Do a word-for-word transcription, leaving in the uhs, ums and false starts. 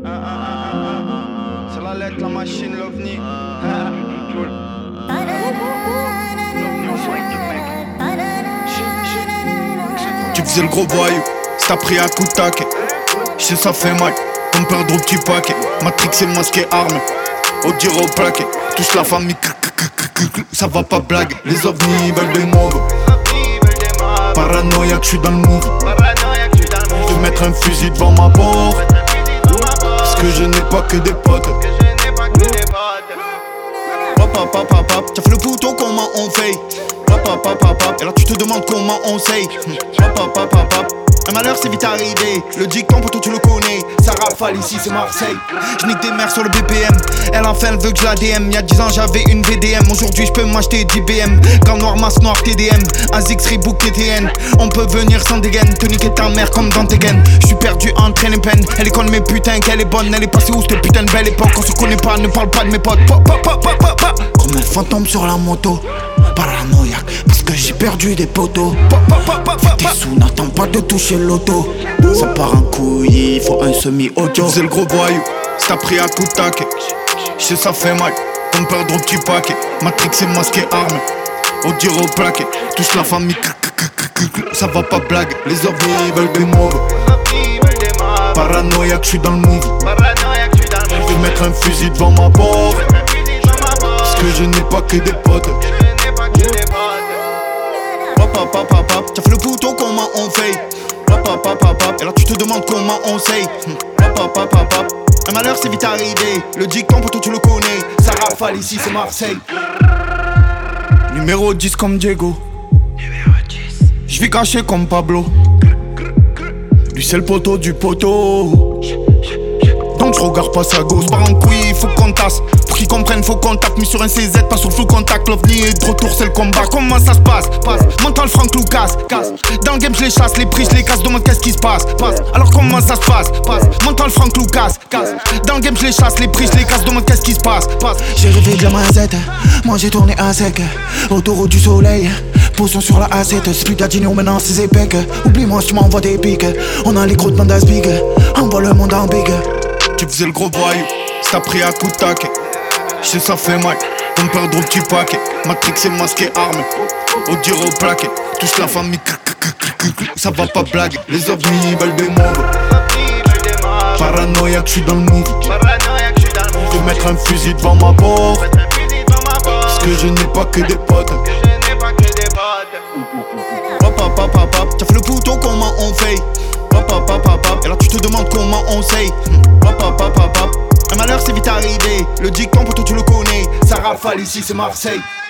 C'est la lettre, la machine, l'ovni. Tu faisais le gros voyou, c'est t'as pris un coup de taquet. J'sais ça fait mal, on perd gros petit paquet. Matrix et masqué armé, au dire au plaquet. Touche la famille, ça va pas blague. Les ovnis veulent des mauves. Paranoïaque, j'suis dans le move. Je vais mettre un fusil devant ma porte. Parce que je n'ai pas que des potes. Hop hop hop hop hop. T'as fait le pouton, comment on fait? Hop hop hop hop hop. Et là tu te demandes comment on sait. Hop hop hop hop hop. Un malheur c'est vite arrivé. Le dicton pour toi tu le connais. Ça rafale ici c'est Marseille. Je nique des mères sur le B P M. Elle enfin elle veut que je la D M. Y'a dix ans j'avais une V D M. Aujourd'hui je peux m'acheter dix B M. Grand noir, masse noire, T D M. Azix, Reebok, T T N. On peut venir sans dégaine. Te niquer ta mère comme dans tes gaines. J'suis perdu entre elle et peine. Elle est conne mais putain qu'elle est bonne. Elle est passée où cette putain de belle époque. On se connaît pas, ne parle pas de mes potes. Pop, pop, pop, pop, pop, pop. Comme un fantôme sur la moto. Paranoïaque parce que j'ai perdu des poteaux. T'es sous, n'attends pas de toucher l'auto. Ça part en couille, il faut un semi-auto. Tu faisais le gros voyou, c'est t'as pris un coup de taquet. J'sais ça fait mal, on perd gros petit paquet. Matrix et masqué armé, au dire au plaquet. Touche la famille, ça va pas blague. Les ovnis veulent des mauves. Paranoïaque, j'suis dans le move. Je vais mettre un fusil devant ma porte. Parce que je n'ai pas que des potes. Hop hop hop hop hop. T'as fait le pouton, comment on fait? Hop hop hop hop hop. Et là tu te demandes comment on sait. Hop hop hop hop hop. Un malheur c'est vite arrivé. Le dicton pour toi tu le connais. Ça rafale ici c'est Marseille. Numéro dix comme Diego. J'vis caché comme Pablo. Lui c'est le poteau du poteau. Donc je regarde pas sa gauche. Par en couille, faut qu'on tasse. Pour qu'ils comprennent, faut qu'on tape. Mis sur un C Z, pas sur le full contact. L'ovni est de retour, c'est le combat. Comment ça se passe? Passe. Mental Franck Lucas. Casse. Dans le game, je les chasse, les prix, je les casse. Demande qu'est-ce qui se passe? Passe. Alors comment ça se passe? Passe. Mental Franck Lucas. Casse. Dans le game, je les chasse, les prix, je les casse. Demande qu'est-ce qui se passe? Passe. J'ai rêvé de la mazette. Moi j'ai tourné à sec. Autoroute du soleil. Potion sur la A sept. C'est plus d'Adino maintenant, c'est épec. Oublie-moi si tu m'envoies des pics. On a les gros de bandas big. Envoie le monde en big. Tu faisais le gros voyou, c'est t'as pris un coup de taquet. J'sais ça fait mal, on perd gros petit paquet. Matrix et masqué armé, au dire au plaquet. Touche la famille, ça va pas blague. Les ovnis veulent des mauves. Paranoïaque, j'suis dans le move. Je vais mettre un fusil devant ma porte. Parce que je n'ai pas que des potes. Hop hop hop hop hop. T'as fait le pouton, comment on fait? Hop hop hop hop hop. Et là tu te demandes comment on sait. Hop hop hop hop hop. Un malheur c'est vite arrivé. Le dicton pour toi tu le connais. Ça rafale ici c'est Marseille.